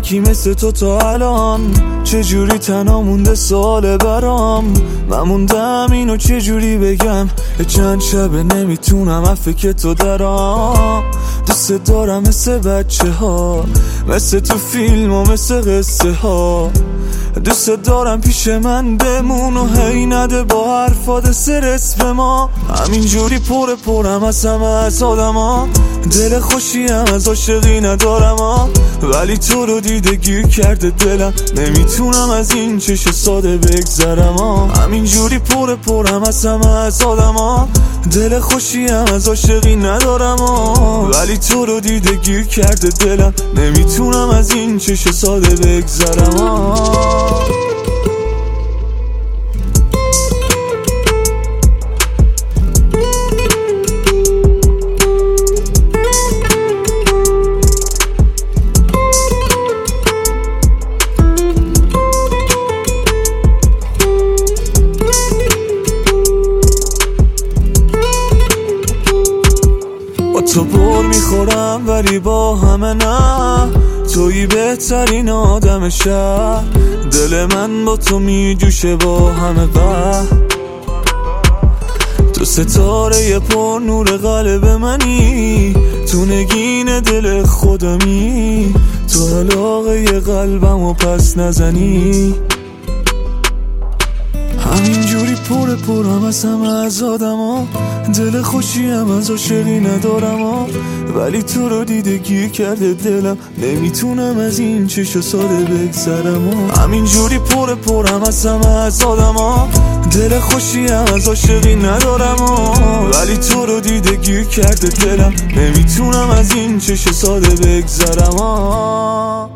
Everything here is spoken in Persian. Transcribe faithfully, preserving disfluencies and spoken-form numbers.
یکی مثل تو تا الان چجوری تنها مونده سوال برام. من موندم اینو چجوری بگم، چند شبه نمیتونم عفه که تو درام. دوست دارم مثل بچه ها، مثل تو فیلم و مثل قصه ها. دوست دارم پیش من بمون و هی نده با حرفات سرس به ما. همینجوری پر پرم از همه از آدم ها، دل خوشی هم از عاشقی ندارم ها. ولی تو رو دیده گیر کرده دلم، نمیتونم از این چش ساده بگذرم ها. همینجوری پر پرم از همه از آدم ها، دل خوشی هم از عاشقی ندارم ها. ولی تو رو دیده گیر کرده دلم، نمیتونم از این چش ساده بگذرم ها. تو پر میخورم ولی با همه نه، تویی بهترین آدم شهر. دل من با تو میجوشه با همه قهر. تو ستاره پر نور قلب منی، تو نگین دل خودمی. تو علاقه قلبم و پس نزنی. همینجوری پر پرم از همه از آدم ها، دل خوشی هم از عاشقی ندارم ها. ولی تو رو دیده گیر کرده دلم، نمیتونم از این چش ساده بگذرم ها. همینجوری پر پرم از همه از آدم ها، دل خوشی هم از عاشقی ندارم ها. ولی تو رو دیده گیر کرده دلم، نمیتونم از این چش ساده بگذرم ها.